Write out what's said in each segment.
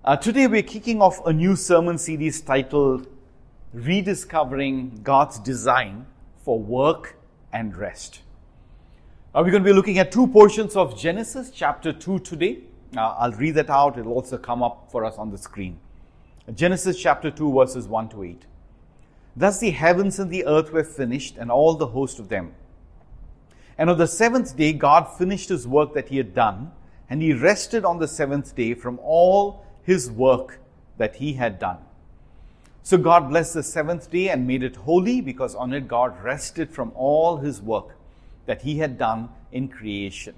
Today we're kicking off a new sermon series titled Rediscovering God's Design for Work and Rest. We're going to be looking at two portions of Genesis chapter 2 today. I'll read that out. It'll also come up for us on the screen. Genesis chapter 2 verses 1 to 8. Thus the heavens and the earth were finished, and all the host of them. And on the seventh day God finished his work that he had done, and he rested on the seventh day from all his work that he had done. So God blessed the seventh day and made it holy, because on it God rested from all his work that he had done in creation.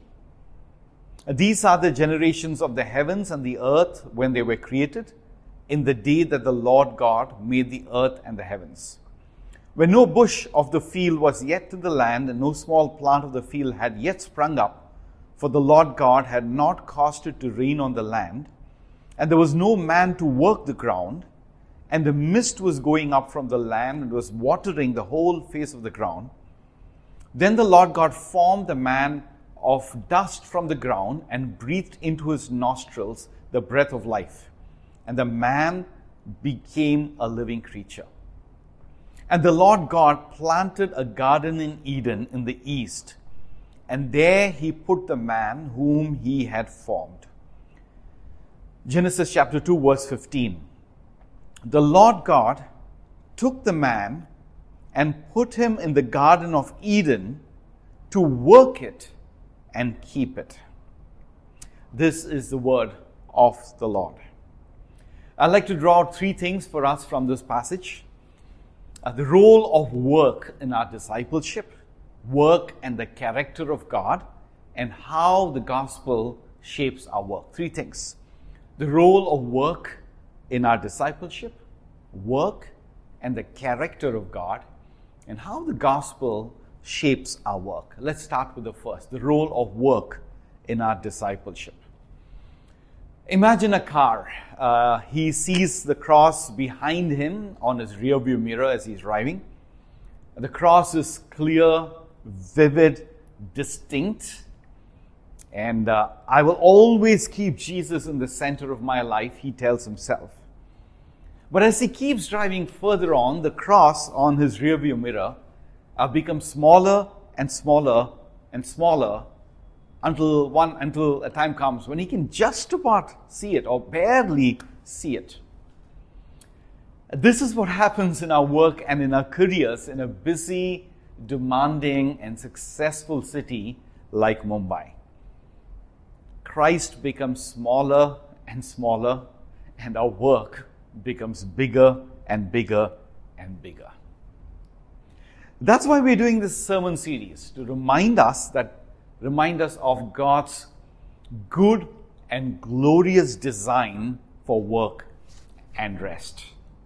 These are the generations of the heavens and the earth when they were created, in the day that the Lord God made the earth and the heavens. When no bush of the field was yet in the land, and no small plant of the field had yet sprung up, for the Lord God had not caused it to rain on the land, and there was no man to work the ground, and the mist was going up from the land and was watering the whole face of the ground. Then the Lord God formed the man of dust from the ground and breathed into his nostrils the breath of life, and the man became a living creature. And the Lord God planted a garden in Eden in the east, and there he put the man whom he had formed. Genesis chapter 2 verse 15. The Lord God took the man and put him in the garden of Eden to work it and keep it. This is the word of the Lord. I'd like to draw out three things for us from this passage. The role of work in our discipleship, work and the character of God, and how the gospel shapes our work. Three things. The role of work in our discipleship, work and the character of God, and how the gospel shapes our work. Let's start with the first, the role of work in our discipleship. Imagine a car. He sees the cross behind him on his rearview mirror as he's driving. The cross is clear, vivid, distinct. And I will always keep Jesus in the center of my life, he tells himself. But as he keeps driving further on, the cross on his rearview mirror becomes smaller and smaller and smaller until a time comes when he can just about see it or barely see it. This is what happens in our work and in our careers in a busy, demanding, and successful city like Mumbai. Christ becomes smaller and smaller, and our work becomes bigger and bigger and bigger. That's why we're doing this sermon series, to remind us of God's good and glorious design for work and rest.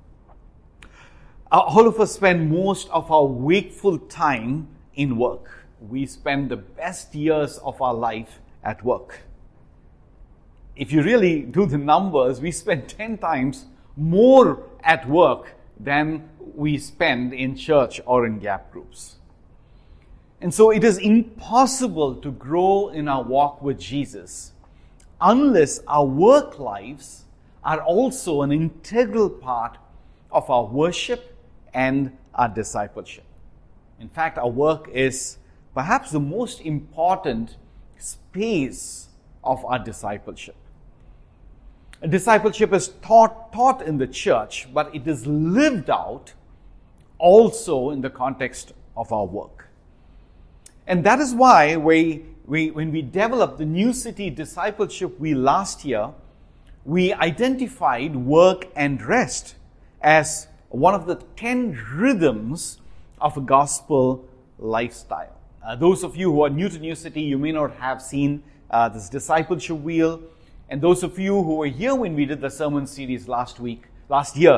All of us spend most of our wakeful time in work. We spend the best years of our life at work. If you really do the numbers, we spend 10 times more at work than we spend in church or in gap groups. And so it is impossible to grow in our walk with Jesus unless our work lives are also an integral part of our worship and our discipleship. In fact, our work is perhaps the most important space of our discipleship. Discipleship is taught in the church, but it is lived out also in the context of our work. And that is why when we developed the New City Discipleship Wheel last year, we identified work and rest as one of the 10 rhythms of a gospel lifestyle. Those of you who are new to New City, you may not have seen this discipleship wheel. And those of you who were here when we did the sermon series last year,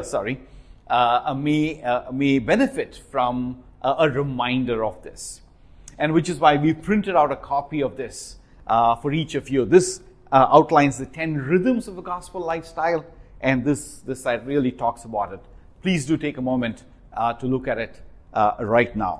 may benefit from a reminder of this. And which is why we printed out a copy of this for each of you. This outlines the 10 rhythms of a gospel lifestyle, and this side really talks about it. Please do take a moment to look at it right now.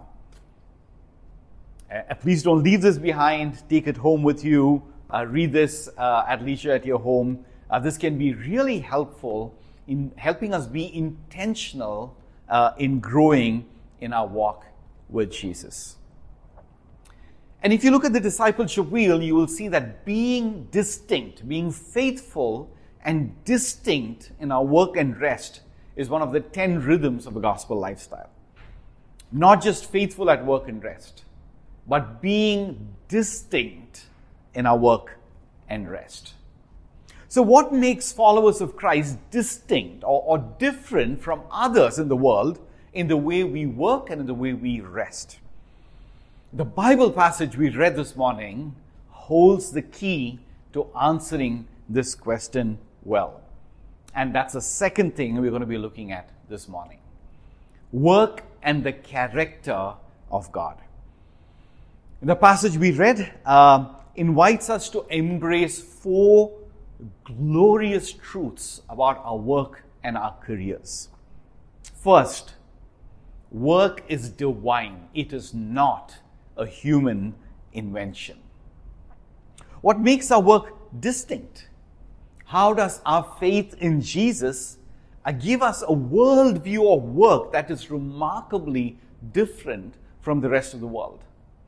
Please don't leave this behind. Take it home with you. Read this at leisure at your home. this can be really helpful in helping us be intentional in growing in our walk with Jesus. And if you look at the discipleship wheel, you will see that being distinct, being faithful and distinct in our work and rest is one of the 10 rhythms of a gospel lifestyle. Not just faithful at work and rest, but being distinct in our work and rest. So what makes followers of Christ distinct or different from others in the world in the way we work and in the way we rest? The Bible passage we read this morning holds the key to answering this question well. And that's the second thing we're going to be looking at this morning. Work and the character of God. The passage we read invites us to embrace 4 glorious truths about our work and our careers. First, work is divine. It is not a human invention. What makes our work distinct? How does our faith in Jesus give us a worldview of work that is remarkably different from the rest of the world?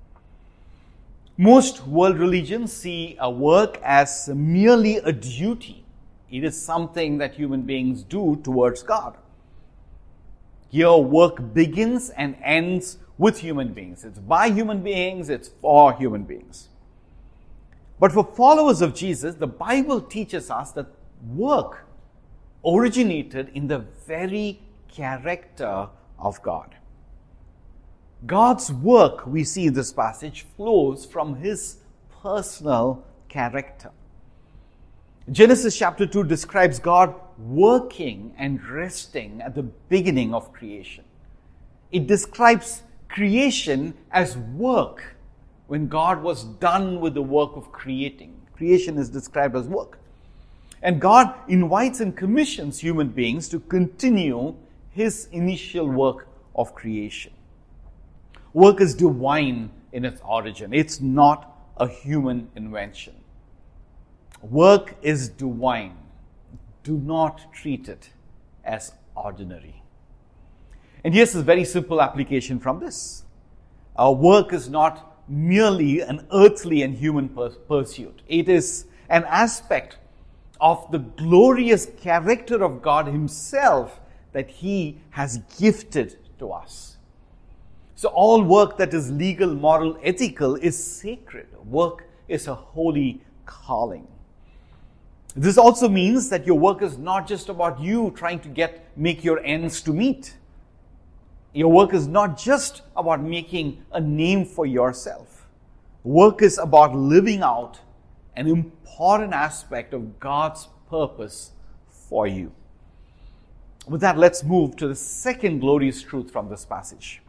Most world religions see work as merely a duty. It is something that human beings do towards God. Here, work begins and ends with human beings. It's by human beings, it's for human beings. But for followers of Jesus, the Bible teaches us that work originated in the very character of God. God's work, we see in this passage, flows from His personal character. Genesis chapter 2 describes God working and resting at the beginning of creation. It describes creation as work when God was done with the work of creating. Creation is described as work. And God invites and commissions human beings to continue His initial work of creation. Work is divine in its origin. It's not a human invention. Work is divine. Do not treat it as ordinary. And here's a very simple application from this. Our work is not merely an earthly and human pursuit. It is an aspect of the glorious character of God Himself that He has gifted to us. So all work that is legal, moral, ethical is sacred. Work is a holy calling. This also means that your work is not just about you trying to make your ends to meet. Your work is not just about making a name for yourself. Work is about living out an important aspect of God's purpose for you. With that, let's move to the second glorious truth from this passage.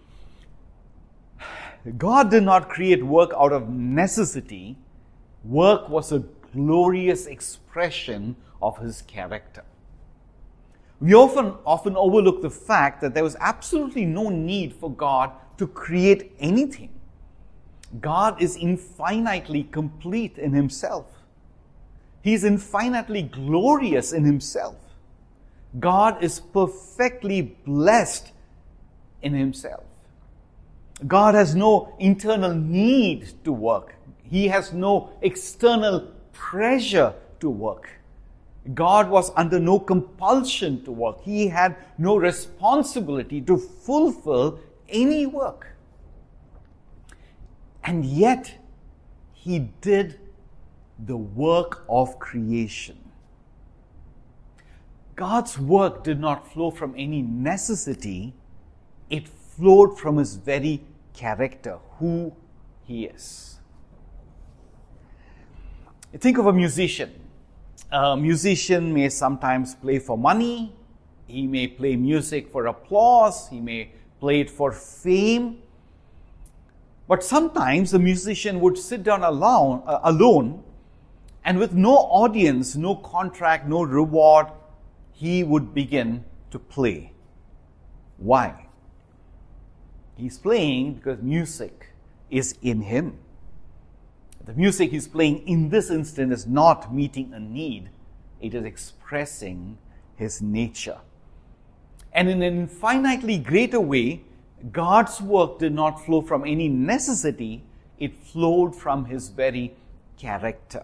God did not create work out of necessity. Work was a glorious expression of His character. We often overlook the fact that there was absolutely no need for God to create anything. God is infinitely complete in Himself. He is infinitely glorious in Himself. God is perfectly blessed in Himself. God has no internal need to work. He has no external pressure to work. God was under no compulsion to work. He had no responsibility to fulfill any work. And yet, He did the work of creation. God's work did not flow from any necessity. It flowed from His very character, who He is. Think of a musician. A musician may sometimes play for money. He may play music for applause. He may play it for fame. But sometimes a musician would sit down alone and with no audience, no contract, no reward, he would begin to play. Why? He's playing because music is in him. The music he's playing in this instant is not meeting a need, it is expressing His nature. And in an infinitely greater way, God's work did not flow from any necessity, it flowed from His very character.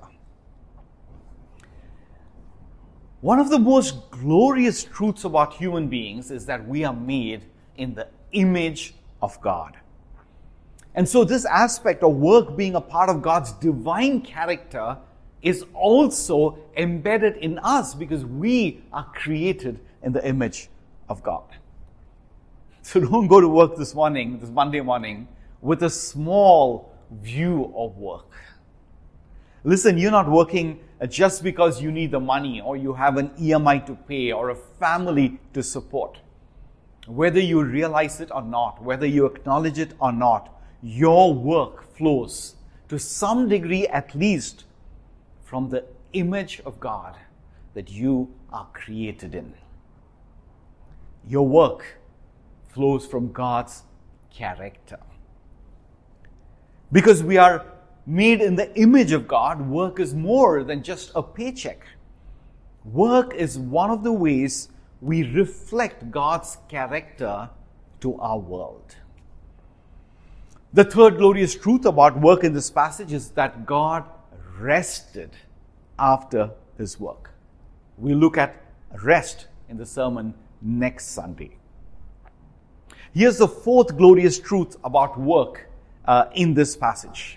One of the most glorious truths about human beings is that we are made in the image of God. And so this aspect of work being a part of God's divine character is also embedded in us because we are created in the image of God. So don't go to work this Monday morning, with a small view of work. Listen, you're not working just because you need the money or you have an EMI to pay or a family to support. Whether you realize it or not, whether you acknowledge it or not, your work flows to some degree at least from the image of God that you are created in. Your work flows from God's character. Because we are made in the image of God, work is more than just a paycheck. Work is one of the ways we reflect God's character to our world. The third glorious truth about work in this passage is that God rested after His work. We'll look at rest in the sermon next Sunday. Here's the fourth glorious truth about work in this passage.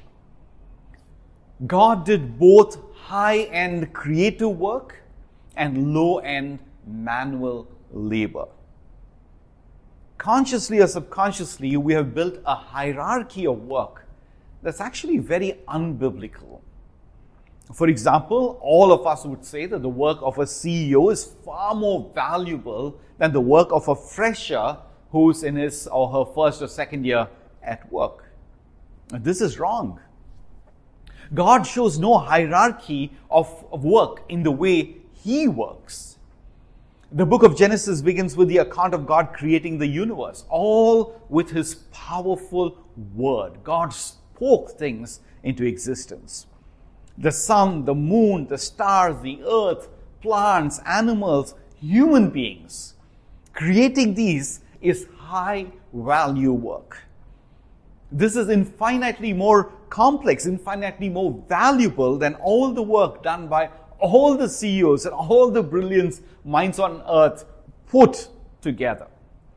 God did both high-end creative work and low-end manual labor. Consciously or subconsciously, we have built a hierarchy of work that's actually very unbiblical. For example, all of us would say that the work of a CEO is far more valuable than the work of a fresher who's in his or her first or second year at work. This is wrong. God shows no hierarchy of work in the way He works. The book of Genesis begins with the account of God creating the universe, all with His powerful word. God spoke things into existence. The sun, the moon, the stars, the earth, plants, animals, human beings. Creating these is high value work. This is infinitely more complex, infinitely more valuable than all the work done by all the CEOs and all the brilliant minds on earth put together.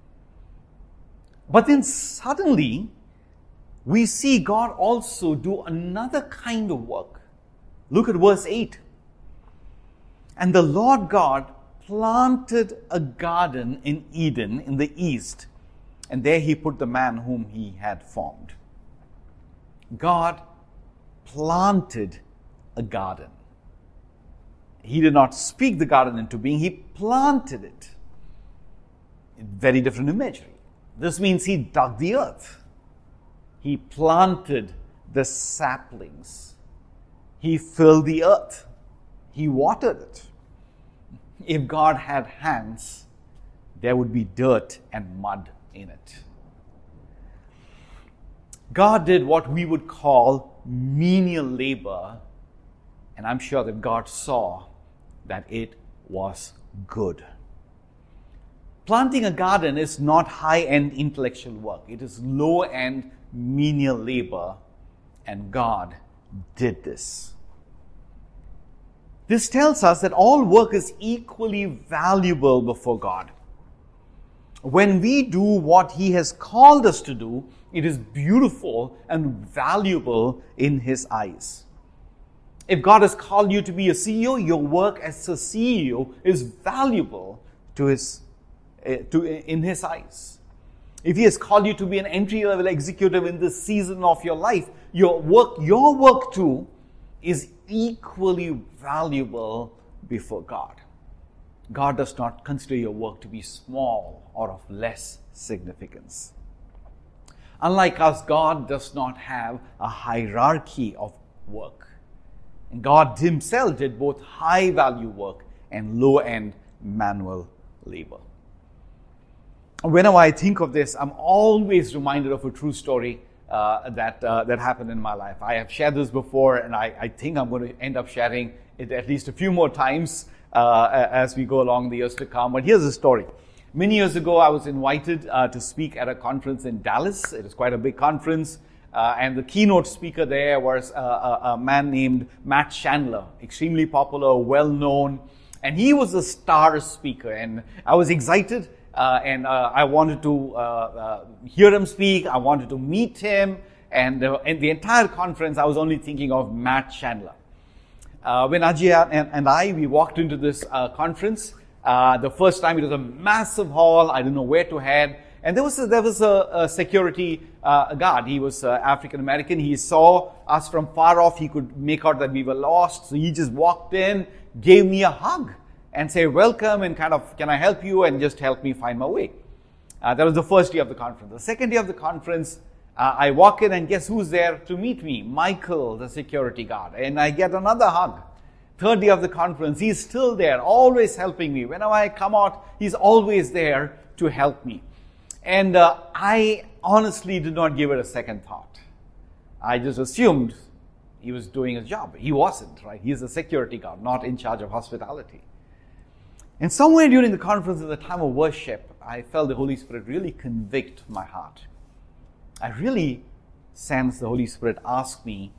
But then suddenly, we see God also do another kind of work. Look at verse 8. And the Lord God planted a garden in Eden in the east, and there He put the man whom He had formed. God planted a garden. He did not speak the garden into being, He planted it. Very different imagery. This means He dug the earth. He planted the saplings. He filled the earth. He watered it. If God had hands, there would be dirt and mud in it. God did what we would call menial labor, and I'm sure that God saw that it was good. Planting a garden is not high-end intellectual work. It is low-end menial labor, and God did this. This tells us that all work is equally valuable before God. When we do what He has called us to do, it is beautiful and valuable in His eyes. If God has called you to be a CEO, your work as a CEO is valuable in His eyes. If He has called you to be an entry-level executive in this season of your life, your work too is equally valuable before God. God does not consider your work to be small or of less significance. Unlike us, God does not have a hierarchy of work. And God Himself did both high-value work and low-end manual labor. Whenever I think of this, I'm always reminded of a true story that happened in my life. I have shared this before, and I think I'm going to end up sharing it at least a few more times as we go along the years to come. But here's the story. Many years ago, I was invited to speak at a conference in Dallas. It was quite a big conference. And the keynote speaker there was a man named Matt Chandler, extremely popular, well-known. And he was a star speaker. And I was excited, and I wanted to hear him speak. I wanted to meet him. And in the entire conference, I was only thinking of Matt Chandler. When Ajay and we walked into this conference, the first time it was a massive hall. I didn't know where to head. And there was a security guard. He was African American. He saw us from far off. He could make out that we were lost. So he just walked in, gave me a hug, and said, welcome, and kind of, can I help you? And just help me find my way. That was the first day of the conference. The second day of the conference, I walk in, and guess who's there to meet me? Michael, the security guard. And I get another hug. Third day of the conference, he's still there, always helping me. Whenever I come out, he's always there to help me. And I honestly did not give it a second thought. I just assumed he was doing his job. He wasn't, right? He's a security guard, not in charge of hospitality. And somewhere during the conference, at the time of worship, I felt the Holy Spirit really convict my heart. I really sensed the Holy Spirit ask me,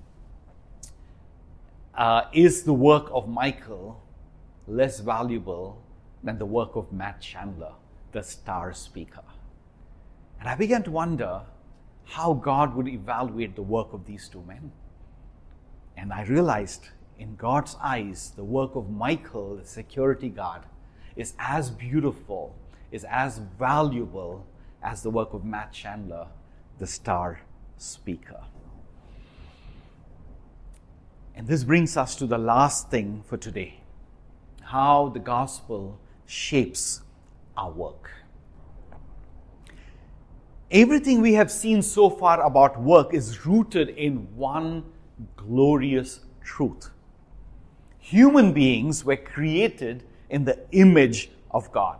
is the work of Michael less valuable than the work of Matt Chandler, the star speaker? And I began to wonder how God would evaluate the work of these two men. And I realized, in God's eyes, the work of Michael, the security guard, is as beautiful, is as valuable as the work of Matt Chandler, the star speaker. And this brings us to the last thing for today: how the gospel shapes our work. Everything we have seen so far about work is rooted in one glorious truth. Human beings were created in the image of God.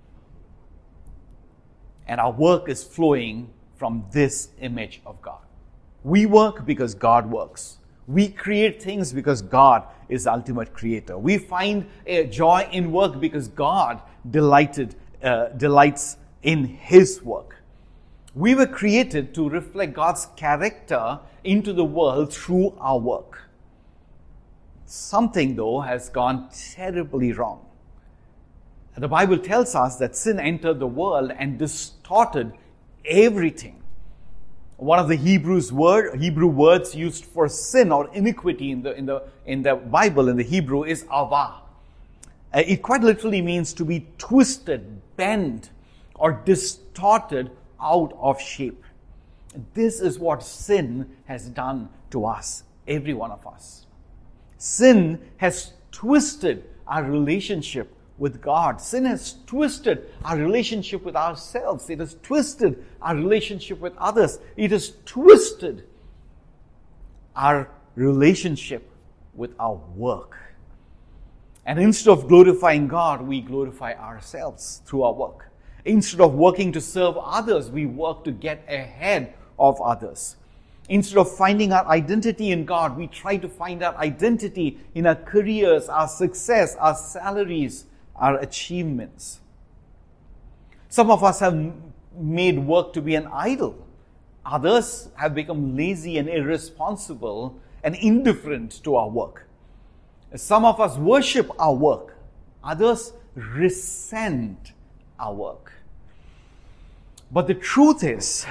And our work is flowing from this image of God. We work because God works. We create things because God is the ultimate creator. We find joy in work because God delights in His work. We were created to reflect God's character into the world through our work. Something, though, has gone terribly wrong. The Bible tells us that sin entered the world and distorted everything. One of the Hebrew words used for sin or iniquity in the Bible, in the Hebrew, is avah. It quite literally means to be twisted, bent, or distorted out of shape. This is what sin has done to us, every one of us. Sin has twisted our relationship with God. Sin has twisted our relationship with ourselves. It has twisted our relationship with others. It has twisted our relationship with our work. And instead of glorifying God, we glorify ourselves through our work. Instead of working to serve others, we work to get ahead of others. Instead of finding our identity in God, we try to find our identity in our careers, our success, our salaries, our achievements. Some of us have made work to be an idol. Others have become lazy and irresponsible and indifferent to our work. Some of us worship our work. Others resent our work. But the truth is,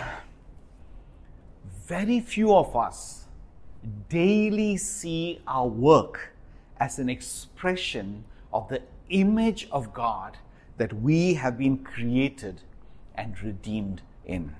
very few of us daily see our work as an expression of the image of God that we have been created and redeemed in.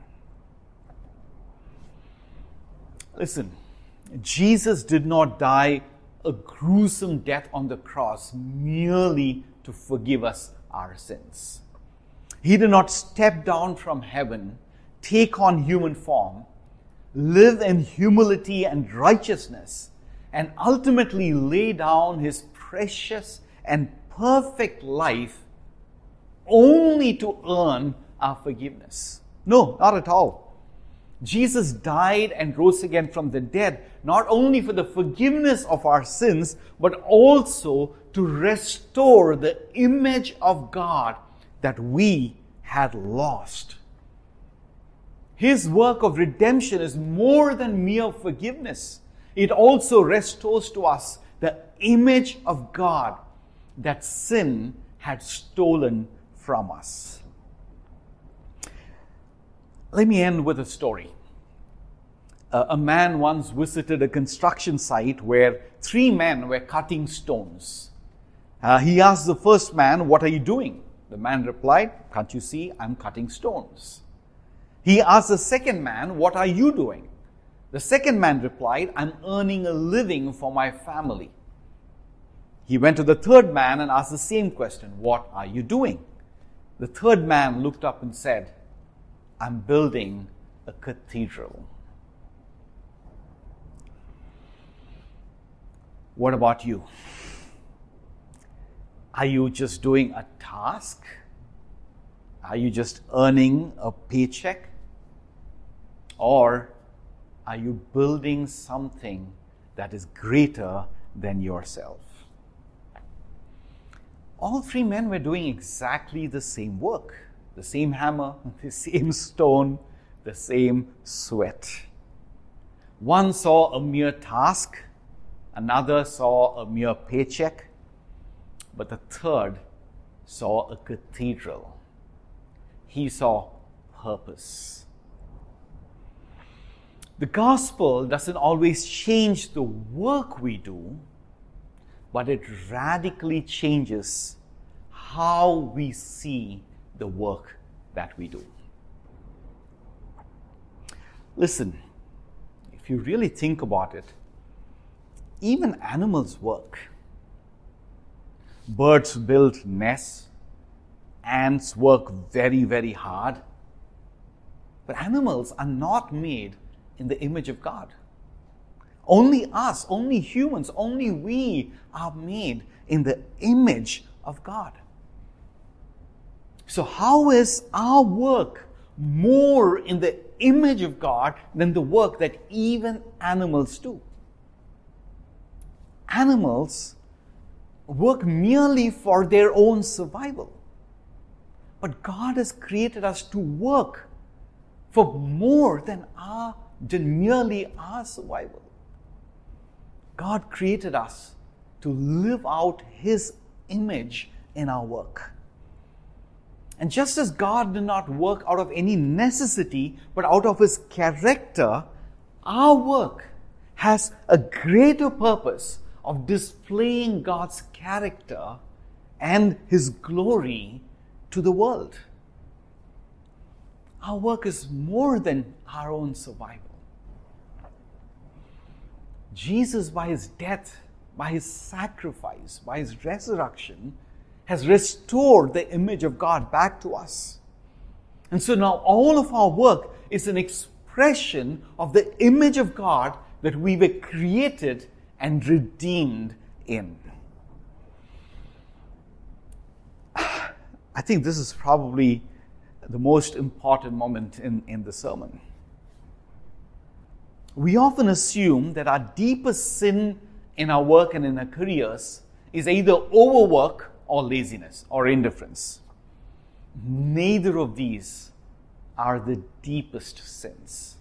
Listen, Jesus did not die a gruesome death on the cross merely to forgive us our sins. He did not step down from heaven, take on human form, live in humility and righteousness, and ultimately lay down His precious and perfect life only to earn our forgiveness. No, not at all. Jesus died and rose again from the dead, not only for the forgiveness of our sins, but also to restore the image of God that we had lost. His work of redemption is more than mere forgiveness. It also restores to us the image of God that sin had stolen from us. Let me end with a story. A man once visited a construction site where 3 men were cutting stones. He asked the first man, "What are you doing?" The man replied, "Can't you see? I'm cutting stones." He asked the second man, "What are you doing?" The second man replied, "I'm earning a living for my family." He went to the third man and asked the same question, "What are you doing?" The third man looked up and said, "I'm building a cathedral." What about you? Are you just doing a task? Are you just earning a paycheck? Or are you building something that is greater than yourself? All 3 men were doing exactly the same work. The same hammer, the same stone, the same sweat. One saw a mere task, another saw a mere paycheck, but the third saw a cathedral. He saw purpose. The gospel doesn't always change the work we do, but it radically changes how we see the work that we do. Listen, if you really think about it, even animals work. Birds build nests, ants work very, very hard. But animals are not made in the image of God. Only us, only humans, only we are made in the image of God. So how is our work more in the image of God than the work that even animals do? Animals work merely for their own survival. But God has created us to work for more than merely our survival. God created us to live out His image in our work. And just as God did not work out of any necessity, but out of His character, our work has a greater purpose of displaying God's character and His glory to the world. Our work is more than our own survival. Jesus, by His death, by His sacrifice, by His resurrection, has restored the image of God back to us. And so now all of our work is an expression of the image of God that we were created and redeemed in. I think this is probably the most important moment in the sermon. We often assume that our deepest sin in our work and in our careers is either overwork or laziness or indifference. Neither of these are the deepest sins.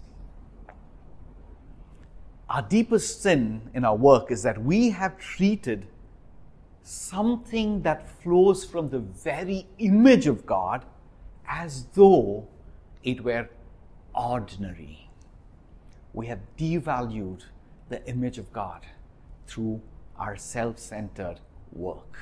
Our deepest sin in our work is that we have treated something that flows from the very image of God as though it were ordinary. We have devalued the image of God through our self-centered work.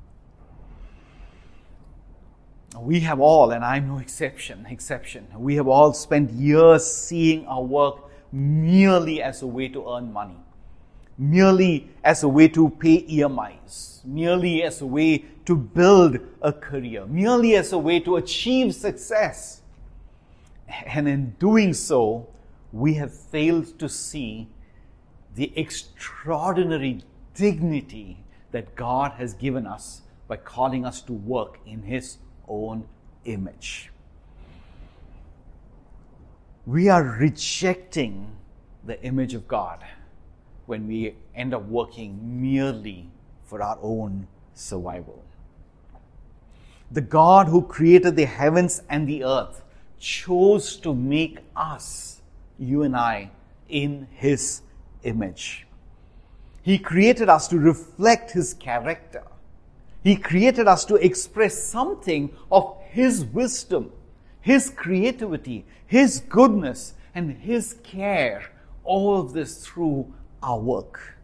We have all, and I'm no exception, we have all spent years seeing our work merely as a way to earn money, merely as a way to pay EMIs, merely as a way to build a career, merely as a way to achieve success. And in doing so, we have failed to see the extraordinary dignity that God has given us by calling us to work in His own image. We are rejecting the image of God when we end up working merely for our own survival. The God who created the heavens and the earth chose to make us, you and I, in His image. He created us to reflect His character. He created us to express something of His wisdom, His creativity, His goodness, and His care. All of this through our work.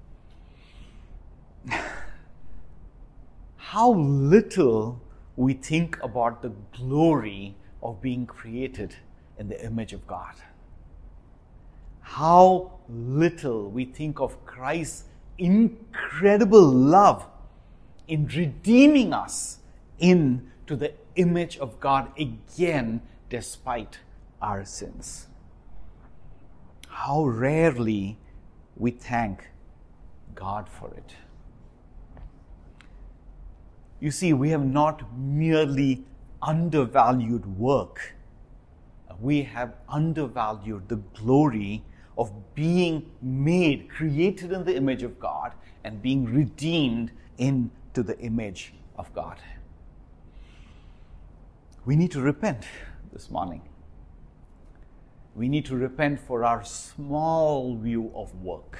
How little we think about the glory of being created in the image of God. How little we think of Christ's incredible love in redeeming us into the image of God again, despite our sins. How rarely we thank God for it. You see, we have not merely undervalued work. We have undervalued the glory of being made, created in the image of God, and being redeemed into the image of God. We need to repent this morning. We need to repent for our small view of work.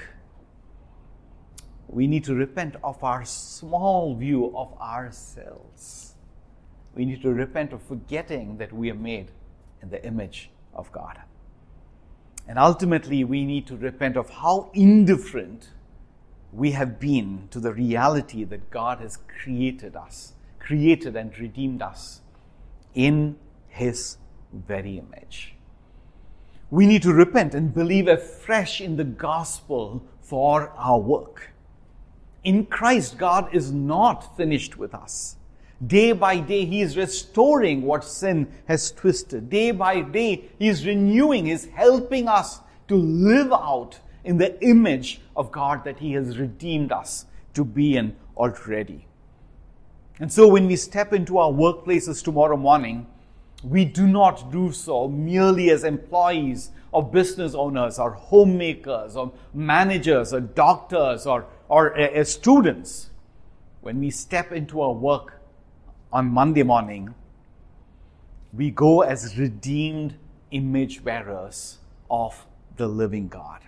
We need to repent of our small view of ourselves. We need to repent of forgetting that we are made in the image of God. And ultimately, we need to repent of how indifferent we have been to the reality that God has created us, created and redeemed us in His very image. We need to repent and believe afresh in the gospel for our work. In Christ, God is not finished with us. Day by day, He is restoring what sin has twisted. Day by day, He is renewing, He is helping us to live out in the image of God that He has redeemed us to be in already. And so when we step into our workplaces tomorrow morning, we do not do so merely as employees or business owners or homemakers or managers or doctors or as students. When we step into our work on Monday morning, we go as redeemed image bearers of the living God.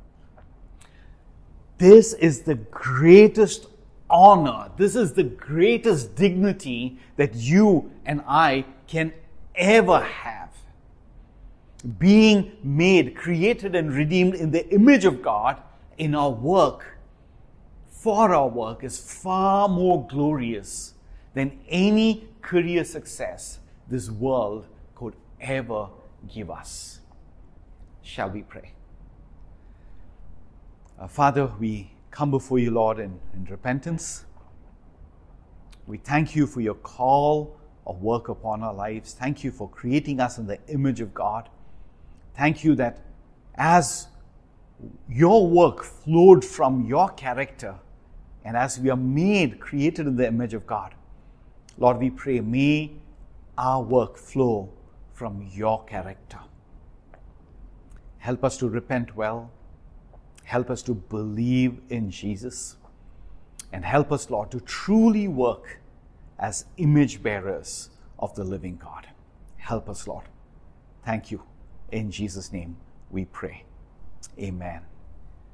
This is the greatest honor. This is the greatest dignity that you and I can ever have. Being made, created and redeemed in the image of God in our work, for our work, is far more glorious than any career success this world could ever give us. Shall we pray? Father, we come before you, Lord, in repentance. We thank you for your call of work upon our lives. Thank you for creating us in the image of God. Thank you that as your work flowed from your character, and as we are made, created in the image of God, Lord, we pray, may our work flow from your character. Help us to repent well. Help us to believe in Jesus. And help us, Lord, to truly work as image bearers of the living God. Help us, Lord. Thank you. In Jesus' name we pray. Amen.